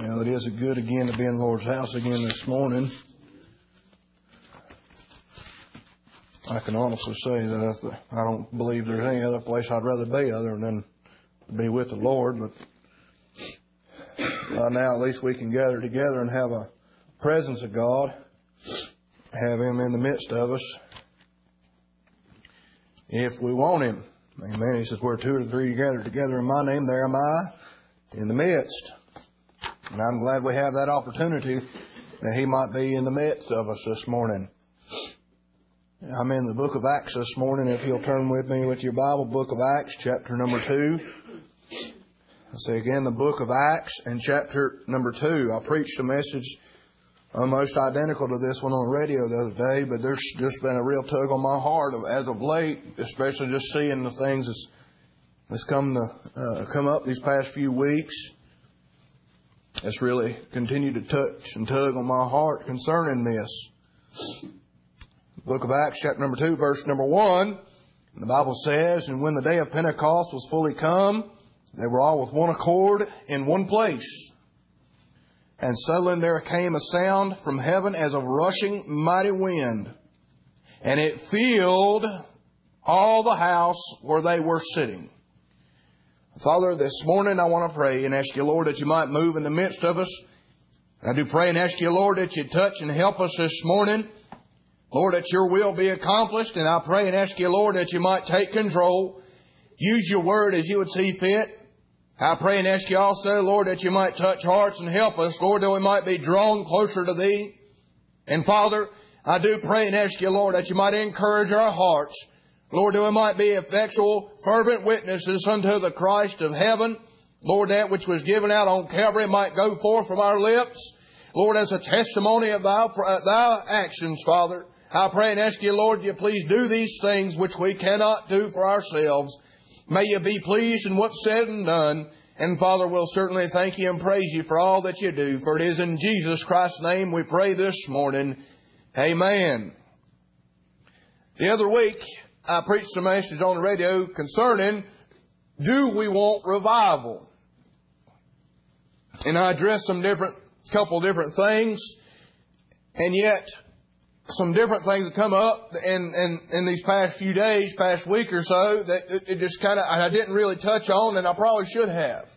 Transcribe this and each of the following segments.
Well, it is good again to be in the Lord's house again this morning. I can honestly say that I don't believe there's any other place I'd rather be other than to be with the Lord. But now at least we can gather together and have a presence of God, have Him in the midst of us, if we want Him. Amen. He says, where two or three gather together in my name, there am I in the midst. And I'm glad we have that opportunity that He might be in the midst of us this morning. I'm in the book of Acts this morning. If you'll turn with me with your Bible, book of Acts, chapter number 2. I say again, the book of Acts and chapter number 2. I preached a message almost identical to this one on the radio the other day, but there's just been a real tug on my heart as of late, especially just seeing the things that's come up these past few weeks. It's really continued to touch and tug on my heart concerning this. Book of Acts, chapter number 2, verse number 1. The Bible says, and when the day of Pentecost was fully come, they were all with one accord in one place. And suddenly there came a sound from heaven as of rushing mighty wind, and it filled all the house where they were sitting. Father, this morning I want to pray and ask you, Lord, that you might move in the midst of us. I do pray and ask you, Lord, that you touch and help us this morning. Lord, that your will be accomplished. And I pray and ask you, Lord, that you might take control. Use your word as you would see fit. I pray and ask you also, Lord, that you might touch hearts and help us, Lord, that we might be drawn closer to Thee. And Father, I do pray and ask you, Lord, that you might encourage our hearts. Lord, that we might be effectual, fervent witnesses unto the Christ of heaven. Lord, that which was given out on Calvary might go forth from our lips. Lord, as a testimony of Thy actions, Father. I pray and ask you, Lord, you please do these things which we cannot do for ourselves. May you be pleased in what's said and done. And Father, we'll certainly thank you and praise you for all that you do. For it is in Jesus Christ's name we pray this morning. Amen. The other week, I preached a message on the radio concerning, do we want revival? And I addressed couple different things, and yet some different things have come up in these past few days, past week or so, that it just I didn't really touch on, and I probably should have.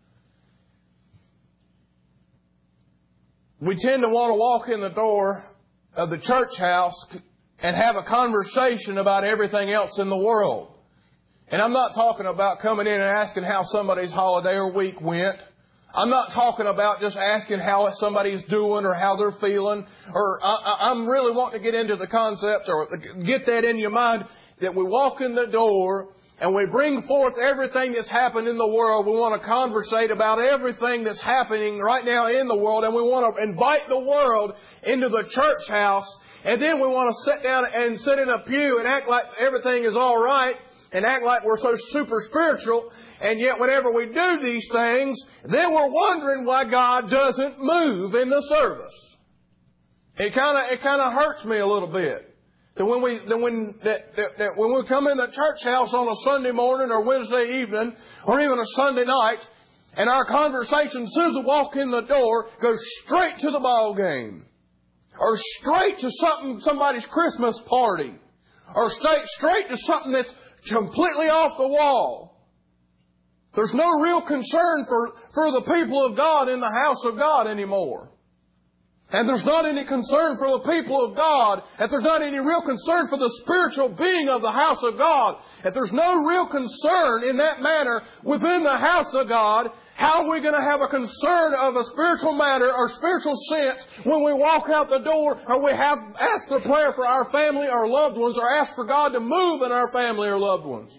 We tend to want to walk in the door of the church house and have a conversation about everything else in the world. And I'm not talking about coming in and asking how somebody's holiday or week went. I'm not talking about just asking how somebody's doing or how they're feeling. Or I'm really wanting to get into the concept or get that in your mind that we walk in the door and we bring forth everything that's happened in the world. We want to conversate about everything that's happening right now in the world, and we want to invite the world into the church house. And then we want to sit down and sit in a pew and act like everything is all right and act like we're so super spiritual. And yet whenever we do these things, then we're wondering why God doesn't move in the service. It kind of hurts me a little bit. That when we come in the church house on a Sunday morning or Wednesday evening or even a Sunday night, and our conversation, as soon as we walk in the door, goes straight to the ball game. Or straight to somebody's Christmas party. Or straight to something that's completely off the wall. There's no real concern for the people of God in the house of God anymore. And there's not any concern for the people of God. If there's not any real concern for the spiritual being of the house of God. If there's no real concern in that manner within the house of God, how are we going to have a concern of a spiritual matter or spiritual sense when we walk out the door or we have asked for prayer for our family or loved ones or asked for God to move in our family or loved ones?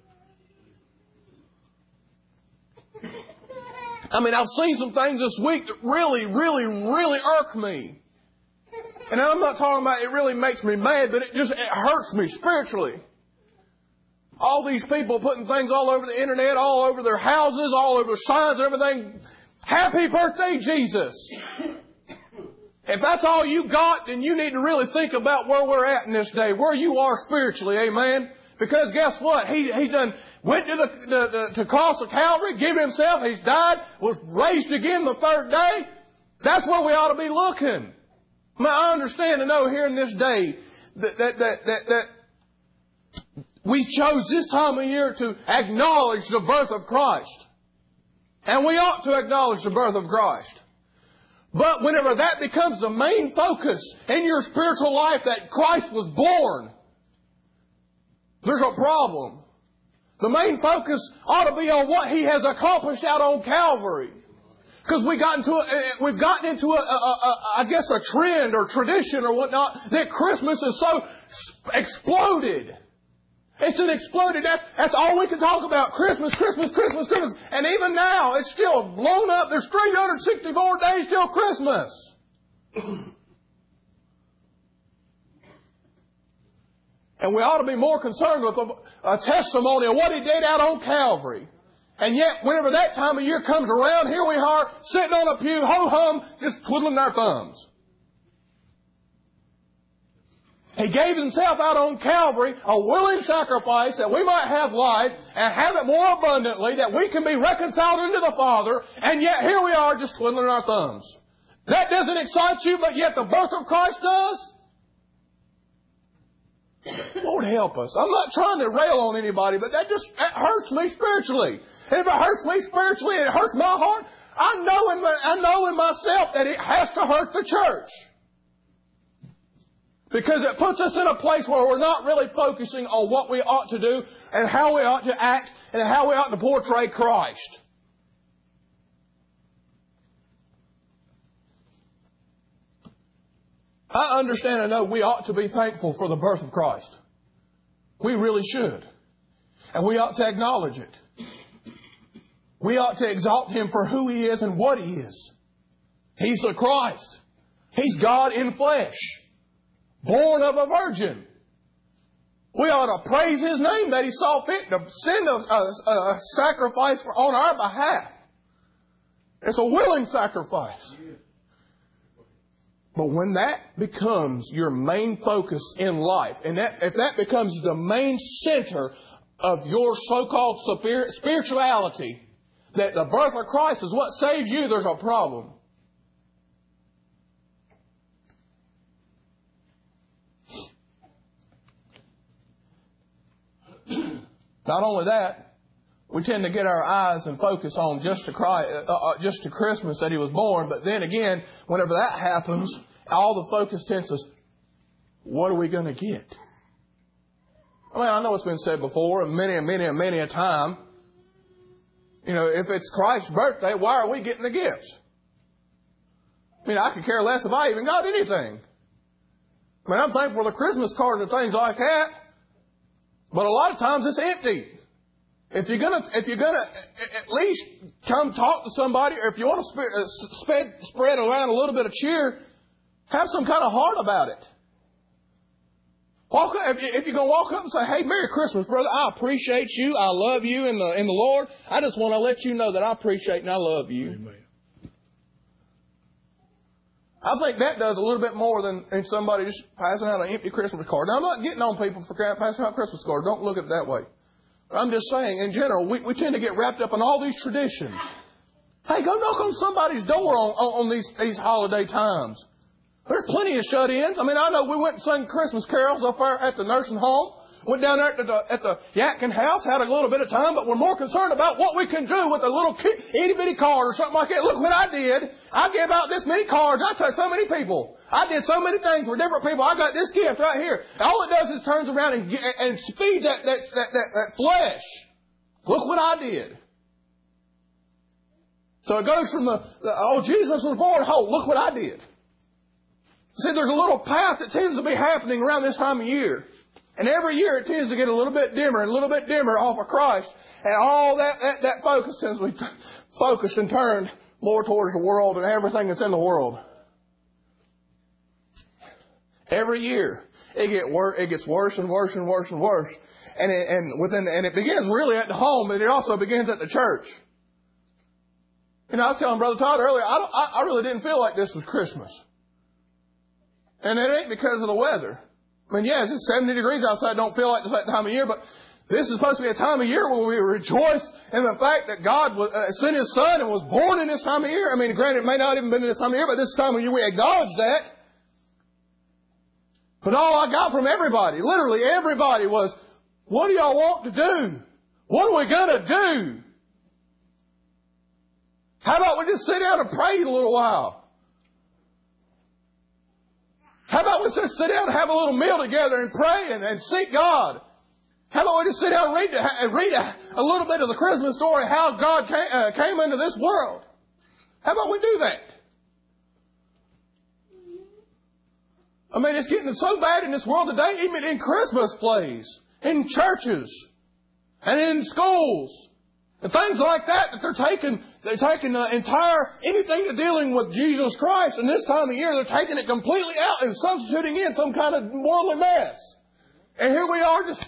I mean, I've seen some things this week that really, really, really irk me. And I'm not talking about it really makes me mad, but it hurts me spiritually. All these people putting things all over the internet, all over their houses, all over signs and everything. Happy birthday, Jesus. If that's all you got, then you need to really think about where we're at in this day, where you are spiritually, amen? Because guess what? He done went to the cross of Calvary, gave himself, he's died, was raised again the third day. That's where we ought to be looking. I understand and know here in this day that we chose this time of year to acknowledge the birth of Christ. And we ought to acknowledge the birth of Christ. But whenever that becomes the main focus in your spiritual life, that Christ was born, there's a problem. The main focus ought to be on what He has accomplished out on Calvary. Because we've gotten into a trend or tradition or whatnot that Christmas is so exploded. It's an exploded. That's all we can talk about. Christmas, Christmas, Christmas, Christmas. And even now, it's still blown up. There's 364 days till Christmas. And we ought to be more concerned with a testimony of what He did out on Calvary. And yet, whenever that time of year comes around, here we are, sitting on a pew, ho-hum, just twiddling our thumbs. He gave Himself out on Calvary, a willing sacrifice that we might have life and have it more abundantly, that we can be reconciled unto the Father, and yet here we are just twiddling our thumbs. That doesn't excite you, but yet the birth of Christ does? Lord help us. I'm not trying to rail on anybody, but that hurts me spiritually. And if it hurts me spiritually and it hurts my heart, I know in myself that it has to hurt the church. Because it puts us in a place where we're not really focusing on what we ought to do and how we ought to act and how we ought to portray Christ. I understand and know we ought to be thankful for the birth of Christ. We really should. And we ought to acknowledge it. We ought to exalt Him for who He is and what He is. He's the Christ. He's God in flesh, born of a virgin. We ought to praise His name that He saw fit to send a sacrifice on our behalf. It's a willing sacrifice. But when that becomes your main focus in life, and if that becomes the main center of your so-called spirituality, that the birth of Christ is what saves you, there's a problem. Not only that, we tend to get our eyes and focus on just to Christmas that He was born. But then again, whenever that happens, all the focus tends to, what are we going to get? I mean, I know it's been said before, many a time. You know, if it's Christ's birthday, why are we getting the gifts? I mean, I could care less if I even got anything. I mean, I'm thankful for the Christmas cards and things like that. But a lot of times it's empty. If you're gonna at least come talk to somebody, or if you want to spread around a little bit of cheer, have some kind of heart about it. If you're gonna walk up and say, "Hey, Merry Christmas, brother. I appreciate you. I love you in the Lord. I just want to let you know that I appreciate and I love you." Amen. I think that does a little bit more than somebody just passing out an empty Christmas card. Now, I'm not getting on people for passing out Christmas cards. Don't look at it that way. I'm just saying, in general, we tend to get wrapped up in all these traditions. Hey, go knock on somebody's door on these holiday times. There's plenty of shut-ins. I mean, I know we went and sang Christmas carols up there at the nursing home. Went down there at the Yatkin house, had a little bit of time, but we're more concerned about what we can do with a little itty-bitty card or something like that. Look what I did. I gave out this many cards. I touched so many people. I did so many things for different people. I got this gift right here. All it does is turns around and feeds that flesh. Look what I did. So it goes from Jesus was born. Oh, look what I did. See, there's a little path that tends to be happening around this time of year. And every year it tends to get a little bit dimmer and a little bit dimmer off of Christ. And all that focus tends to be focused and turned more towards the world and everything that's in the world. Every year it gets worse and worse and worse and worse. And it begins really at the home, but it also begins at the church. You know, I was telling Brother Todd earlier, I really didn't feel like this was Christmas. And it ain't because of the weather. I mean, yes, it's 70 degrees outside. Don't feel like it's that time of year, but this is supposed to be a time of year where we rejoice in the fact that God sent His Son and was born in this time of year. I mean, granted, it may not even been in this time of year, but this time of year we acknowledge that. But all I got from everybody, literally everybody, was, what do y'all want to do? What are we going to do? How about we just sit down and pray a little while? How about we just sit down and have a little meal together and pray and seek God? How about we just sit down and read a little bit of the Christmas story, how God came into this world? How about we do that? I mean, it's getting so bad in this world today, even in Christmas plays, in churches, and in schools, and things like that, that they're taking the entire, anything to dealing with Jesus Christ, and this time of year they're taking it completely out and substituting in some kind of worldly mess. And here we are just,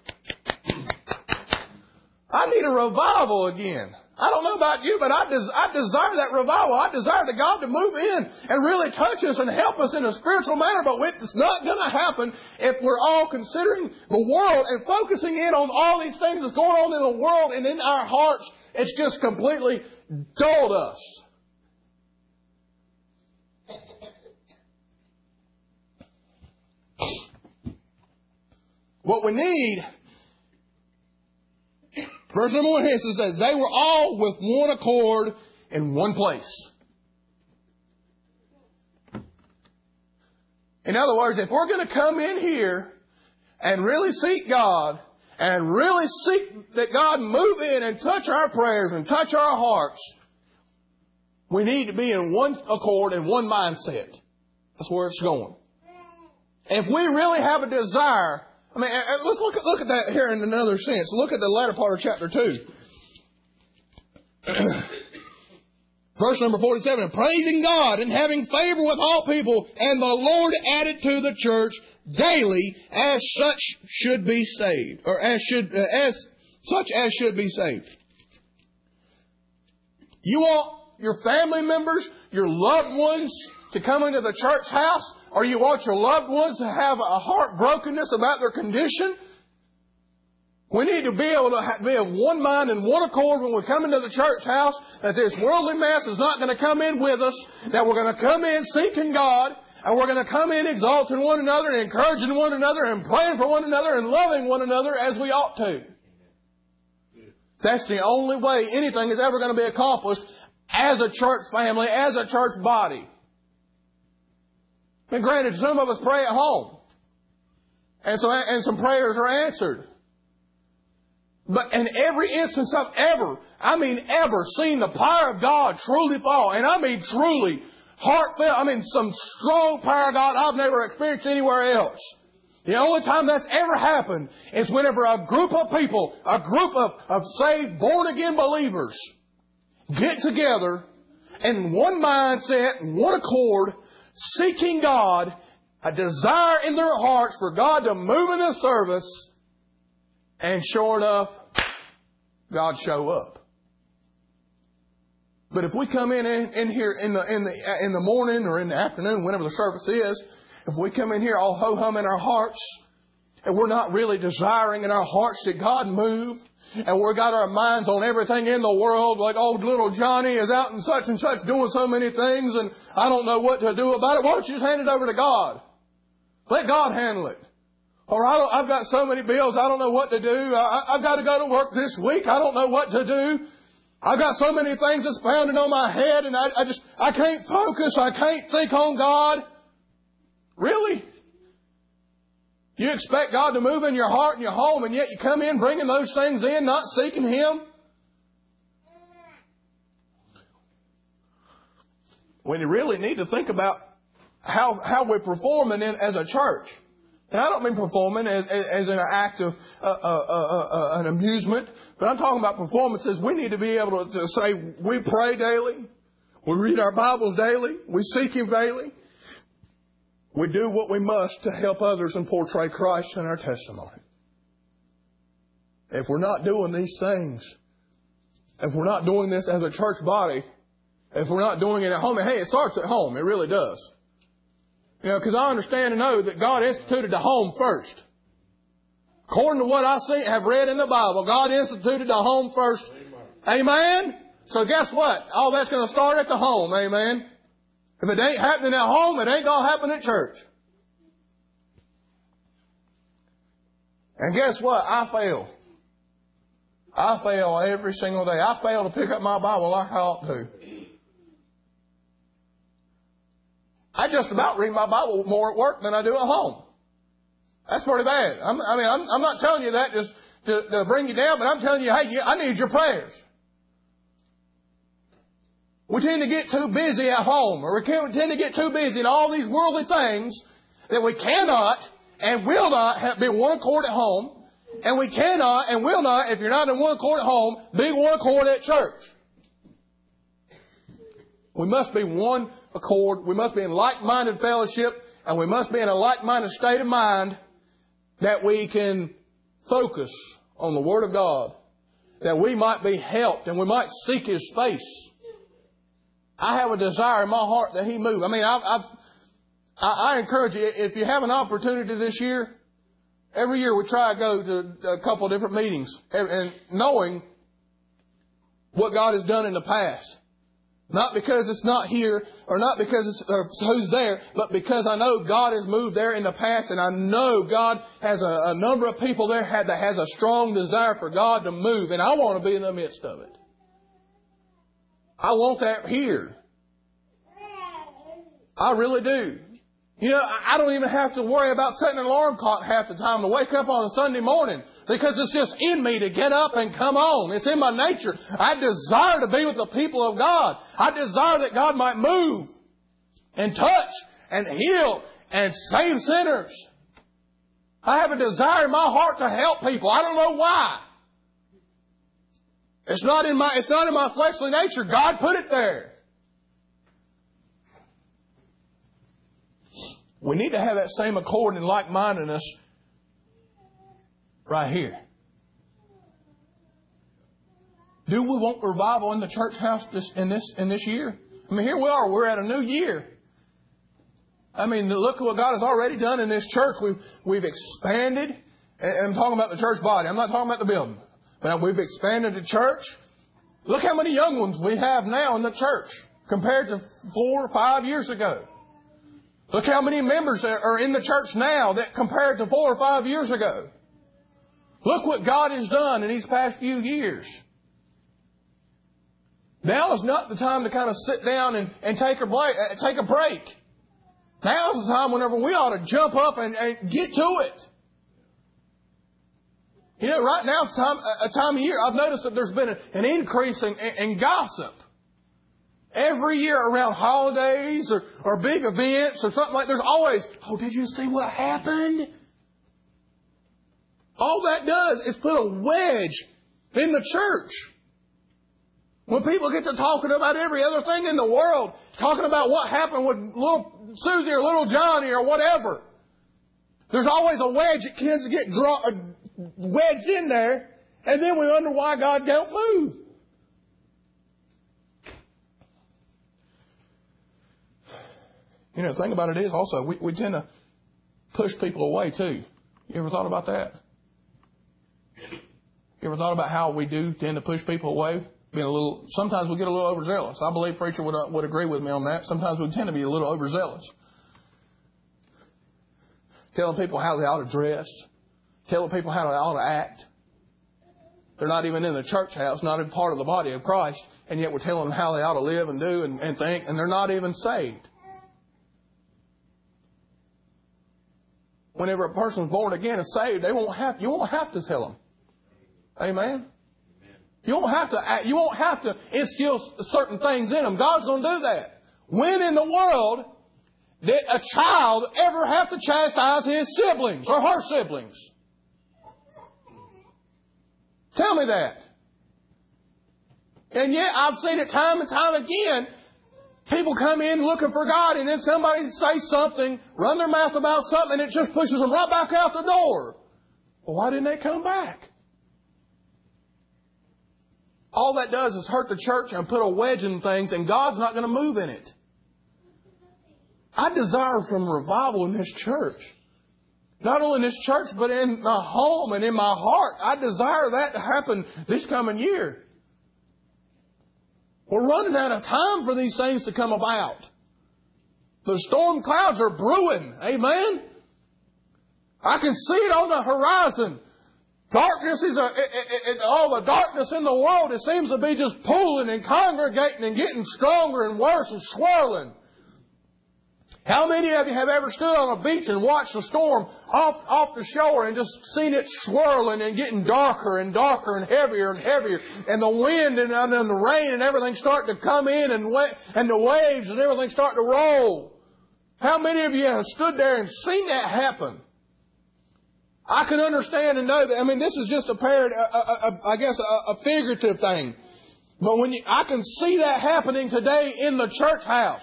I need a revival again. I don't know about you, but I desire that revival. I desire that God to move in and really touch us and help us in a spiritual manner. But it's not going to happen if we're all considering the world and focusing in on all these things that's going on in the world and in our hearts. It's just completely dulled us. What we need, verse number 1 here says, they were all with one accord in one place. In other words, if we're going to come in here and really seek God and really seek that God move in and touch our prayers and touch our hearts, we need to be in one accord and one mindset. That's where it's going. If we really have a desire, I mean, let's look at that here in another sense. Look at the latter part of chapter 2. Verse number 47, and praising God and having favor with all people, and the Lord added to the church daily as such should be saved, or as such as should be saved. You want your family members, your loved ones to come into the church house, or you want your loved ones to have a heartbrokenness about their condition? We need to be able to be of one mind and one accord when we come into the church house, that this worldly mess is not going to come in with us, that we're going to come in seeking God, and we're going to come in exalting one another and encouraging one another and praying for one another and loving one another as we ought to. That's the only way anything is ever going to be accomplished as a church family, as a church body. And granted, some of us pray at home, and some prayers are answered. But in every instance I've ever seen the power of God truly fall, and I mean truly heartfelt, some strong power of God I've never experienced anywhere else. The only time that's ever happened is whenever a group of people, a group of saved, born-again believers get together in one mindset, in one accord, seeking God, a desire in their hearts for God to move in the service, and sure enough, God show up. But if we come in here in the morning or in the afternoon, whenever the service is, if we come in here all ho-hum in our hearts, and we're not really desiring in our hearts that God move, and we've got our minds on everything in the world, like old little Johnny is out and such doing so many things, and I don't know what to do about it, why don't you just hand it over to God? Let God handle it. Or I've got so many bills, I don't know what to do. I've got to go to work this week, I don't know what to do. I've got so many things that's pounding on my head, and I can't focus, I can't think on God. Really? You expect God to move in your heart and your home, and yet you come in bringing those things in, not seeking Him? When you really need to think about how we're performing as a church. And I don't mean performing as an act of an amusement, but I'm talking about performances. We need to be able to say we pray daily, we read our Bibles daily, we seek Him daily. We do what we must to help others and portray Christ in our testimony. If we're not doing these things, if we're not doing this as a church body, if we're not doing it at home, and hey, it starts at home, it really does. You know, because I understand and know that God instituted the home first. According to what I see, have read in the Bible, God instituted the home first. Amen? So guess what? All that's going to start at the home. Amen? If it ain't happening at home, it ain't going to happen at church. And guess what? I fail. I fail every single day. I fail to pick up my Bible like I ought to. I just about read my Bible more at work than I do at home. That's pretty bad. I'm not telling you that just to bring you down, but I'm telling you, hey, I need your prayers. We tend to get too busy at home, or we tend to get too busy in all these worldly things that we cannot and will not be in one accord at home, and we cannot and will not, if you're not in one accord at home, be one accord at church. We must be one accord. We must be in like-minded fellowship, and we must be in a like-minded state of mind that we can focus on the Word of God, that we might be helped and we might seek His face. I have a desire in my heart that He move. I mean, I encourage you, if you have an opportunity this year, every year we try to go to a couple of different meetings, and knowing what God has done in the past. Not because it's not here, or not because it's who's there, but because I know God has moved there in the past, and I know God has a number of people there that has a strong desire for God to move, and I want to be in the midst of it. I want that here. I really do. You know, I don't even have to worry about setting an alarm clock half the time to wake up on a Sunday morning, because it's just in me to get up and come on. It's in my nature. I desire to be with the people of God. I desire that God might move and touch and heal and save sinners. I have a desire in my heart to help people. I don't know why. It's not in my fleshly nature. God put it there. We need to have that same accord and like-mindedness right here. Do we want revival in the church house in this year? I mean, here we are. We're at a new year. I mean, look at what God has already done in this church. We've expanded. And I'm talking about the church body. I'm not talking about the building. But we've expanded the church. Look how many young ones we have now in the church compared to 4 or 5 years ago. Look how many members are in the church now that compared to 4 or 5 years ago. Look what God has done in these past few years. Now is not the time to kind of sit down and take a break. Now is the time whenever we ought to jump up and get to it. You know, right now it's a time of year. I've noticed that there's been an increase in gossip. Every year around holidays or big events or something like that, there's always, oh, did you see what happened? All that does is put a wedge in the church. When people get to talking about every other thing in the world, talking about what happened with little Susie or little Johnny or whatever, there's always a wedge that tends to get wedged in there, and then we wonder why God don't move. You know, the thing about it is also, we tend to push people away too. You ever thought about that? You ever thought about how we do tend to push people away? Sometimes we get a little overzealous. I believe preacher would agree with me on that. Sometimes we tend to be a little overzealous. Telling people how they ought to dress. Telling people how they ought to act. They're not even in the church house, not in part of the body of Christ, and yet we're telling them how they ought to live and do and think, and they're not even saved. Whenever a person's born again and saved, you won't have to tell them. Amen? You won't have to instill certain things in them. God's going to do that. When in the world did a child ever have to chastise his siblings or her siblings? Tell me that. And yet I've seen it time and time again. People come in looking for God, and then somebody say something, run their mouth about something, and it just pushes them right back out the door. Well, why didn't they come back? All that does is hurt the church and put a wedge in things, and God's not going to move in it. I desire some revival in this church. Not only in this church, but in my home and in my heart. I desire that to happen this coming year. We're running out of time for these things to come about. The storm clouds are brewing. Amen? I can see it on the horizon. Darkness is all the darkness in the world. It seems to be just pooling and congregating and getting stronger and worse and swirling. How many of you have ever stood on a beach and watched a storm off the shore and just seen it swirling and getting darker and darker and heavier, and the wind and the rain and everything starting to come in, and the waves and everything starting to roll? How many of you have stood there and seen that happen? I can understand and know that. I mean, this is just a figurative thing. But I can see that happening today in the church house.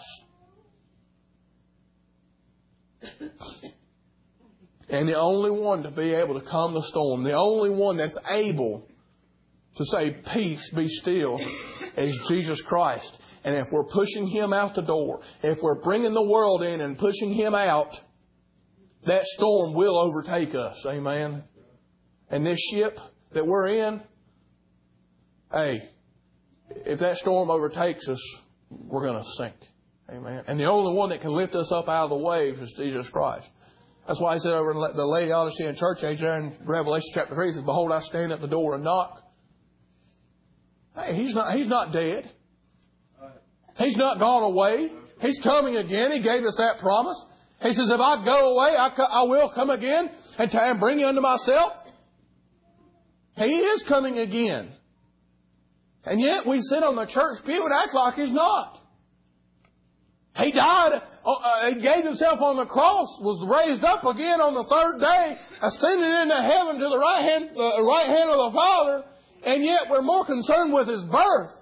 And the only one to be able to calm the storm, the only one that's able to say, peace, be still, is Jesus Christ. And if we're pushing Him out the door, if we're bringing the world in and pushing Him out, that storm will overtake us. Amen. And this ship that we're in, hey, if that storm overtakes us, we're going to sink. Amen. And the only one that can lift us up out of the waves is Jesus Christ. That's why He said over in the Laodicean church age there in Revelation chapter 3, He says, behold, I stand at the door and knock. Hey, He's not dead. He's not gone away. He's coming again. He gave us that promise. He says, if I go away, I will come again and bring you unto myself. He is coming again. And yet we sit on the church pew and act like He's not. He died, He gave Himself on the cross, was raised up again on the third day, ascended into heaven to the right hand of the Father, and yet we're more concerned with His birth.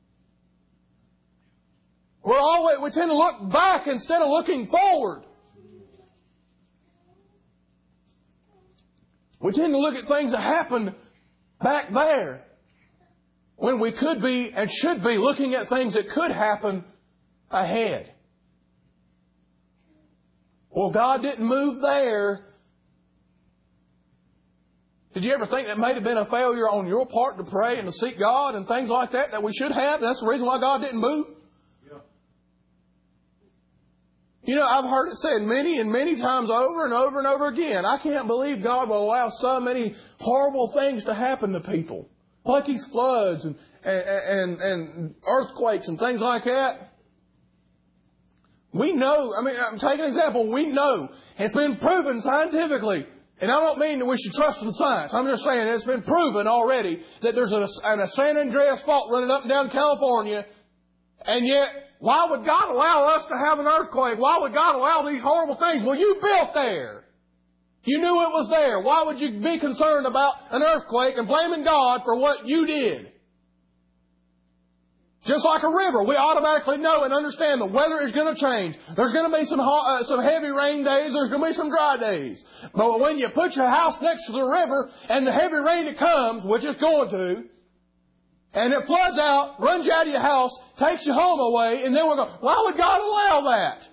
We tend to look back instead of looking forward. We tend to look at things that happened back there when we could be and should be looking at things that could happen ahead. Well, God didn't move there. Did you ever think that may have been a failure on your part to pray and to seek God and things like that we should have? That's the reason why God didn't move? You know, I've heard it said many and many times over and over and over again. I can't believe God will allow so many horrible things to happen to people. Like these floods and earthquakes and things like that. We know, I'm taking an example, we know it's been proven scientifically. And I don't mean that we should trust in science. I'm just saying it's been proven already that there's a San Andreas fault running up and down California. And yet, why would God allow us to have an earthquake? Why would God allow these horrible things? Well, you built there. You knew it was there. Why would you be concerned about an earthquake and blaming God for what you did? Just like a river, we automatically know and understand the weather is going to change. There's going to be some heavy rain days. There's going to be some dry days. But when you put your house next to the river and the heavy rain that comes, which it's going to, and it floods out, runs you out of your house, takes your home away, and then we're going, why would God allow that?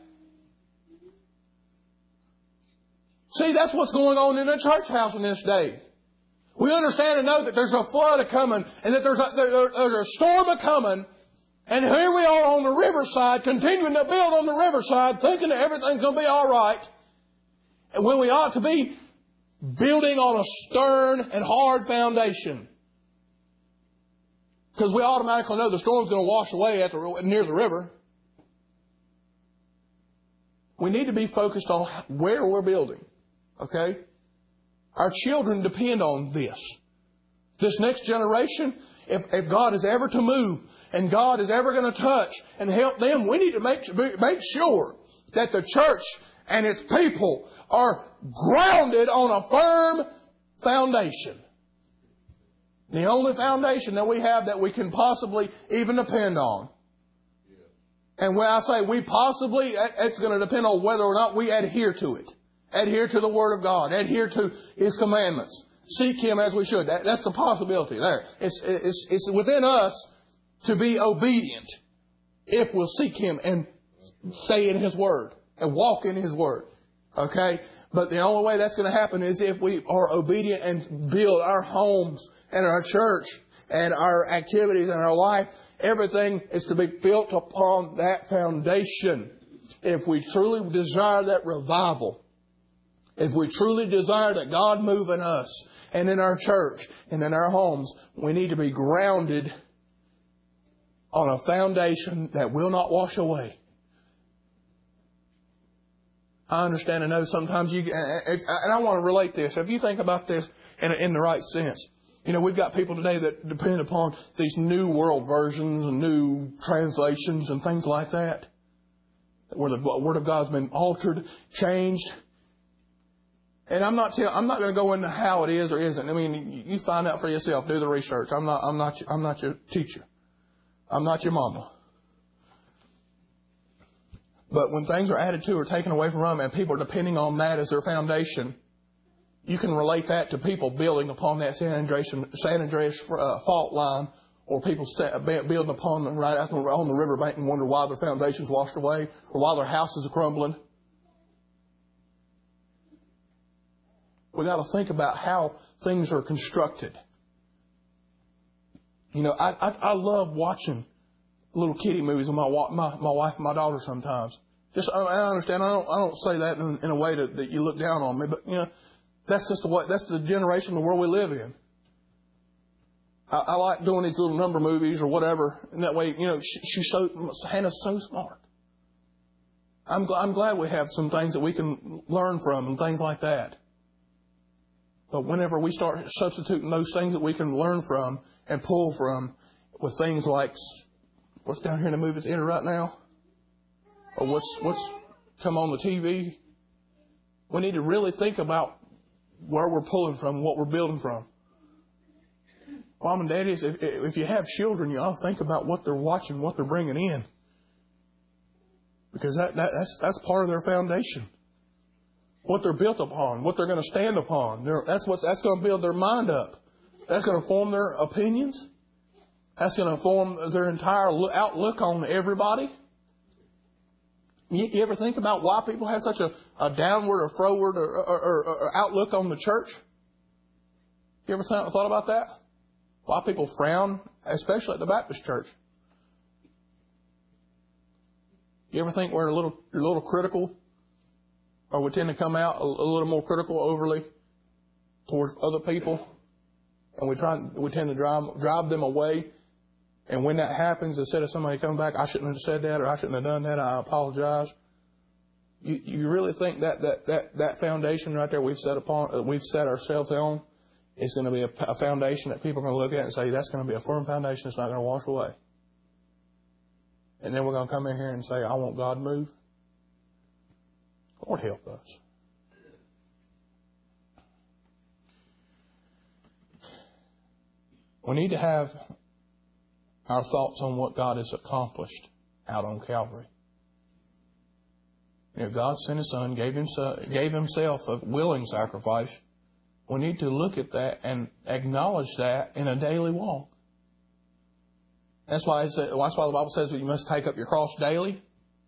See, that's what's going on in the church house in this day. We understand and know that there's a flood a-coming, and that there's a storm a-coming, and here we are on the riverside, continuing to build on the riverside, thinking that everything's going to be all right, and when we ought to be building on a stern and hard foundation. Because we automatically know the storm's going to wash away near the river. We need to be focused on where we're building. Okay? Our children depend on this. This next generation, if God is ever to move and God is ever going to touch and help them, we need to make sure that the church and its people are grounded on a firm foundation. The only foundation that we have that we can possibly even depend on. And when I say we possibly, it's going to depend on whether or not we adhere to it. Adhere to the Word of God. Adhere to His commandments. Seek Him as we should. That's the possibility there. It's within us to be obedient if we'll seek Him and stay in His Word. and walk in His Word. Okay? But the only way that's going to happen is if we are obedient and build our homes and our church and our activities and our life. Everything is to be built upon that foundation. If we truly desire that revival, if we truly desire that God move in us and in our church and in our homes, we need to be grounded on a foundation that will not wash away. I understand and know sometimes and I want to relate this. If you think about this in the right sense, you know, we've got people today that depend upon these new world versions and new translations and things like that, where the Word of God's been altered, changed. And I'm not going to go into how it is or isn't. I mean, you find out for yourself. Do the research. I'm not your teacher. I'm not your mama. But when things are added to or taken away from them and people are depending on that as their foundation, you can relate that to people building upon that San Andreas fault line, or people building upon right out on the riverbank and wonder why their foundation's washed away or why their houses are crumbling. We got to think about how things are constructed. You know, I love watching little kiddie movies with my wife and my daughter sometimes. I understand. I don't say that in a way that you look down on me, but you know, that's just that's the generation, the world we live in. I like doing these little number movies or whatever, and that way, you know, Hannah's so smart. I'm glad we have some things that we can learn from and things like that. But whenever we start substituting those things that we can learn from and pull from with things like what's down here in the movie theater right now, or what's come on the TV, we need to really think about where we're pulling from, what we're building from. Mom and daddies, if you have children, you ought to think about what they're watching, what they're bringing in, because that's part of their foundation. What they're built upon, what they're going to stand upon. That's going to build their mind up. That's going to form their opinions. That's going to form their entire outlook on everybody. You ever think about why people have such a downward or forward or outlook on the church? You ever thought about that? Why people frown, especially at the Baptist church? You ever think we're a little critical? Or we tend to come out a little more critical overly towards other people, and we tend to drive them away. And when that happens, instead of somebody coming back, I shouldn't have said that, or I shouldn't have done that, I apologize. You really think that foundation right there we've set ourselves on is going to be a foundation that people are going to look at and say that's going to be a firm foundation, it's not going to wash away. And then we're going to come in here and say, I want God to move. Lord help us. We need to have our thoughts on what God has accomplished out on Calvary. You know, God sent His Son, gave Himself a willing sacrifice. We need to look at that and acknowledge that in a daily walk. That's why the Bible says that you must take up your cross daily.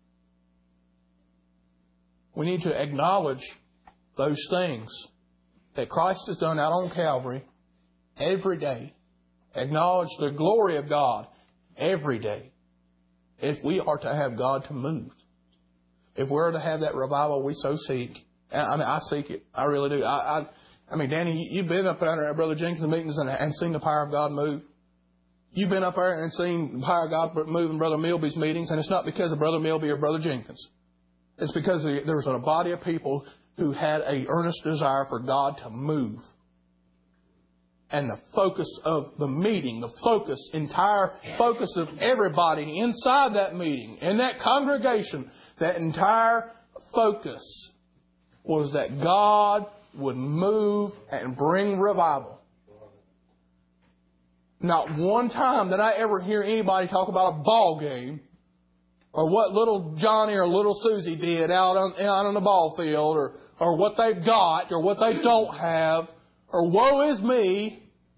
We need to acknowledge those things that Christ has done out on Calvary every day. Acknowledge the glory of God every day. If we are to have God to move. If we're to have that revival we so seek. I seek it. I really do. I mean, Danny, you've been up there at Brother Jenkins' meetings and seen the power of God move. You've been up there and seen the power of God move in Brother Milby's meetings, and it's not because of Brother Milby or Brother Jenkins. It's because there was a body of people who had an earnest desire for God to move. And the focus of the meeting, entire focus of everybody inside that meeting, in that congregation, that entire focus was that God would move and bring revival. Not one time did I ever hear anybody talk about a ball game, or what little Johnny or little Susie did out on the ball field, or what they've got, or what they don't have, or woe is me.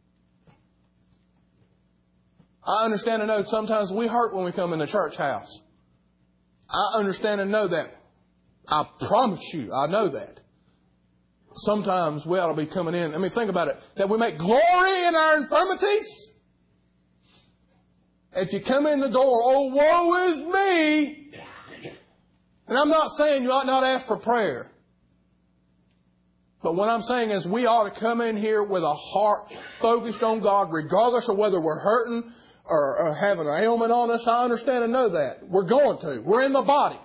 I understand and know sometimes we hurt when we come in the church house. I understand and know that. I promise you, I know that. Sometimes we ought to be coming in. I mean, think about it. That we make glory in our infirmities. If you come in the door, oh, woe is me. And I'm not saying you ought not ask for prayer. But what I'm saying is we ought to come in here with a heart focused on God, regardless of whether we're hurting or having an ailment on us. I understand and know that. We're going to. We're in the body.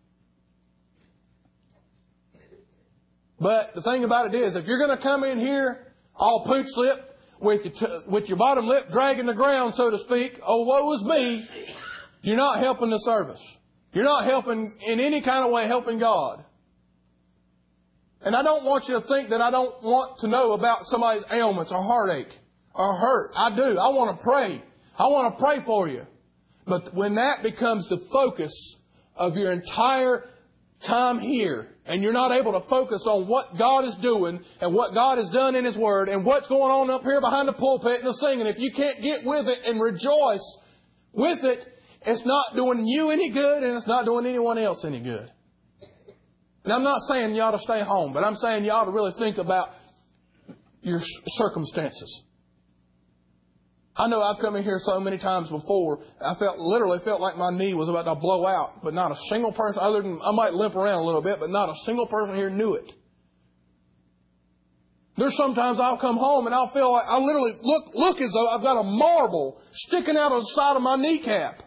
But the thing about it is, if you're going to come in here all pooch lip, with your bottom lip dragging the ground, so to speak, oh, woe is me, you're not helping the service. You're not helping in any kind of way helping God. And I don't want you to think that I don't want to know about somebody's ailments or heartache or hurt. I do. I want to pray. I want to pray for you. But when that becomes the focus of your entire time here, and you're not able to focus on what God is doing and what God has done in His Word and what's going on up here behind the pulpit and the singing, if you can't get with it and rejoice with it, it's not doing you any good and it's not doing anyone else any good. And I'm not saying you ought to stay home, but I'm saying you ought to really think about your circumstances. I know I've come in here so many times before, I literally felt like my knee was about to blow out, but not a single person, other than I might limp around a little bit, but not a single person here knew it. There's sometimes I'll come home and I'll feel like I literally look as though I've got a marble sticking out of the side of my kneecap.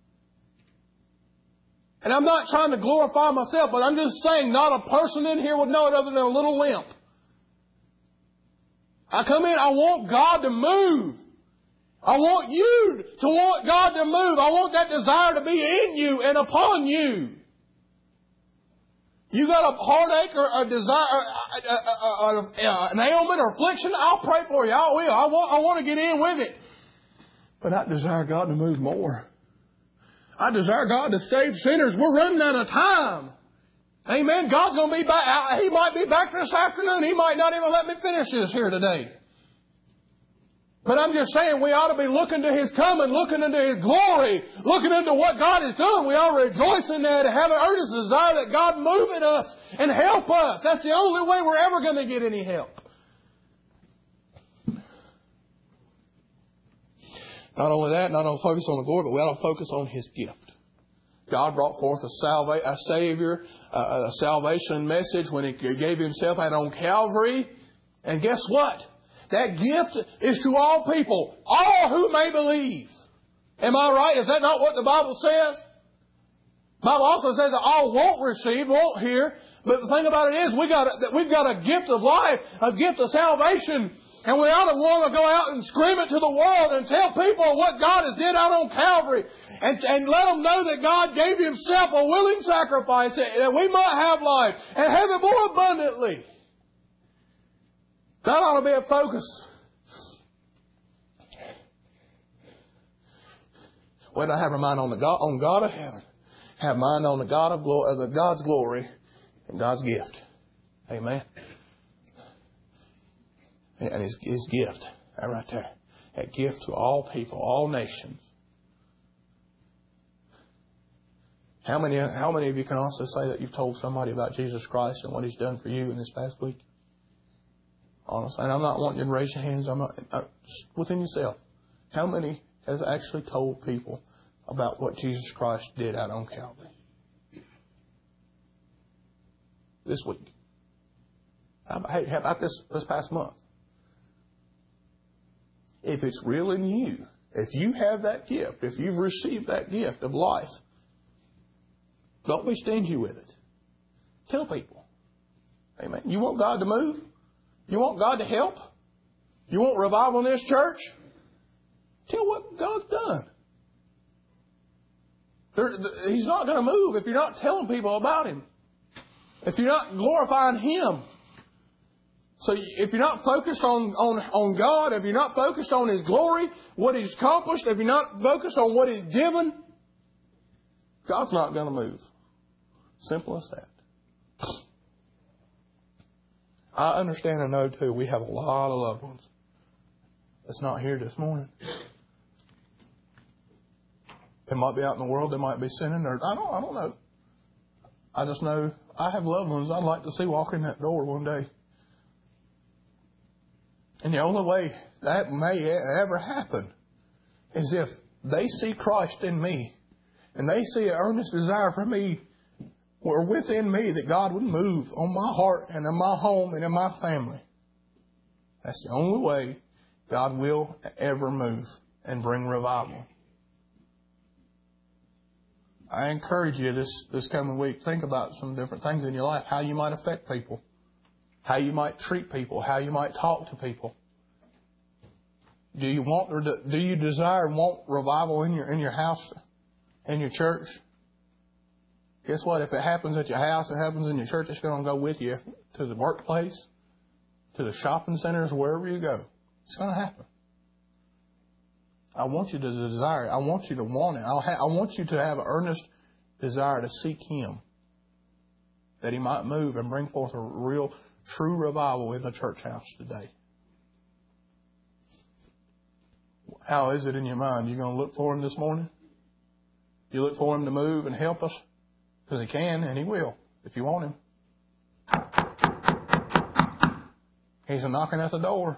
And I'm not trying to glorify myself, but I'm just saying not a person in here would know it other than a little limp. I come in, I want God to move. I want you to want God to move. I want that desire to be in you and upon you. You got a heartache or a desire, an ailment or affliction, I'll pray for you. I will. I want to get in with it. But I desire God to move more. I desire God to save sinners. We're running out of time. Amen. God's going to be back. He might be back this afternoon. He might not even let me finish this here today. But I'm just saying we ought to be looking to His coming, looking into His glory, looking into what God is doing. We ought to rejoice in that and have an earnest desire that God move in us and help us. That's the only way we're ever going to get any help. Not only that, not only focus on the glory, but we ought to focus on His gift. God brought forth a Savior, a salvation message when He gave Himself out on Calvary. And guess what? That gift is to all people, all who may believe. Am I right? Is that not what the Bible says? The Bible also says that all won't receive, won't hear. But the thing about it is we've got a gift of life, a gift of salvation. And we ought to want to go out and scream it to the world and tell people what God has did out on Calvary. And let them know that God gave Himself a willing sacrifice that we might have life and have it more abundantly. That ought to be a focus. When I have a mind on God of heaven, have mind on the God of glory, God's glory and God's gift. Amen. And His gift, that right there, that gift to all people, all nations. How many of you can also say that you've told somebody about Jesus Christ and what He's done for you in this past week? Honestly, and I'm not wanting you to raise your hands. Just within yourself. How many has actually told people about what Jesus Christ did out on Calvary this week? How about this past month? If it's real in you, if you have that gift, if you've received that gift of life, don't be stingy with it. Tell people. Amen. You want God to move? You want God to help? You want revival in this church? Tell what God's done. He's not going to move if you're not telling people about Him. If you're not glorifying Him. So if you're not focused on God, if you're not focused on His glory, what He's accomplished, if you're not focused on what He's given, God's not going to move. Simple as that. I understand and know too, we have a lot of loved ones that's not here this morning. They might be out in the world, they might be sinning, or I don't know. I just know I have loved ones I'd like to see walk in that door one day. And the only way that may ever happen is if they see Christ in me and they see an earnest desire for me or within me that God would move on my heart and in my home and in my family. That's the only way God will ever move and bring revival. I encourage you this coming week, think about some different things in your life, how you might affect people, how you might treat people, how you might talk to people. Do you want or do you desire and want revival in your house, in your church? Guess what? If it happens at your house, it happens in your church, it's going to go with you to the workplace, to the shopping centers, wherever you go. It's going to happen. I want you to desire it. I want you to want it. I want you to have an earnest desire to seek Him, that He might move and bring forth a real, true revival in the church house today. How is it in your mind? You going to look for Him this morning? You look for Him to move and help us? Because He can and He will, if you want Him. He's knocking at the door.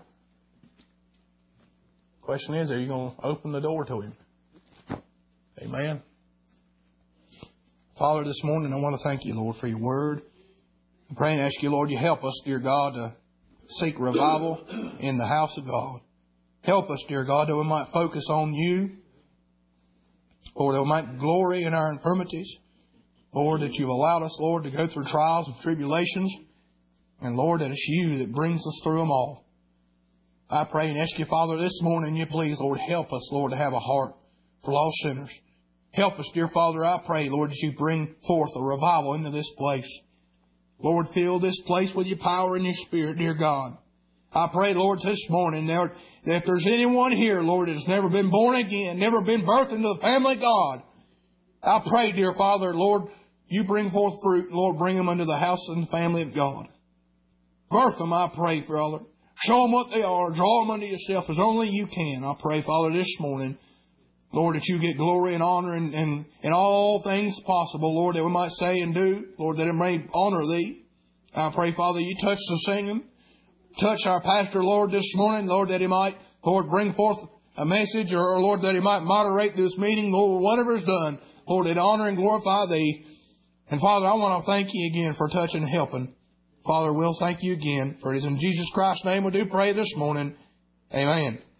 Question is, are you going to open the door to Him? Amen. Father, this morning I want to thank You, Lord, for Your word. I pray and ask You, Lord, You help us, dear God, to seek revival in the house of God. Help us, dear God, that we might focus on You. Lord, that we might glory in our infirmities. Lord, that You've allowed us, Lord, to go through trials and tribulations. And Lord, that it's You that brings us through them all. I pray and ask You, Father, this morning, You please, Lord, help us, Lord, to have a heart for lost sinners. Help us, dear Father, I pray, Lord, that You bring forth a revival into this place. Lord, fill this place with Your power and Your Spirit, dear God. I pray, Lord, this morning, Lord, that if there's anyone here, Lord, that has never been born again, never been birthed into the family of God, I pray, dear Father, Lord, You bring forth fruit, Lord, bring them into the house and the family of God. Birth them, I pray, Father. Show them what they are. Draw them unto Yourself as only You can. I pray, Father, this morning, Lord, that You get glory and honor in all things possible, Lord, that we might say and do, Lord, that it may honor Thee. I pray, Father, You touch the singing. Touch our pastor, Lord, this morning, Lord, that he might, Lord, bring forth a message, or Lord, that he might moderate this meeting, Lord, whatever is done, Lord, that honor and glorify Thee. And Father, I want to thank You again for touching and helping. Father, we'll thank You again, for it is in Jesus Christ's name we do pray this morning. Amen.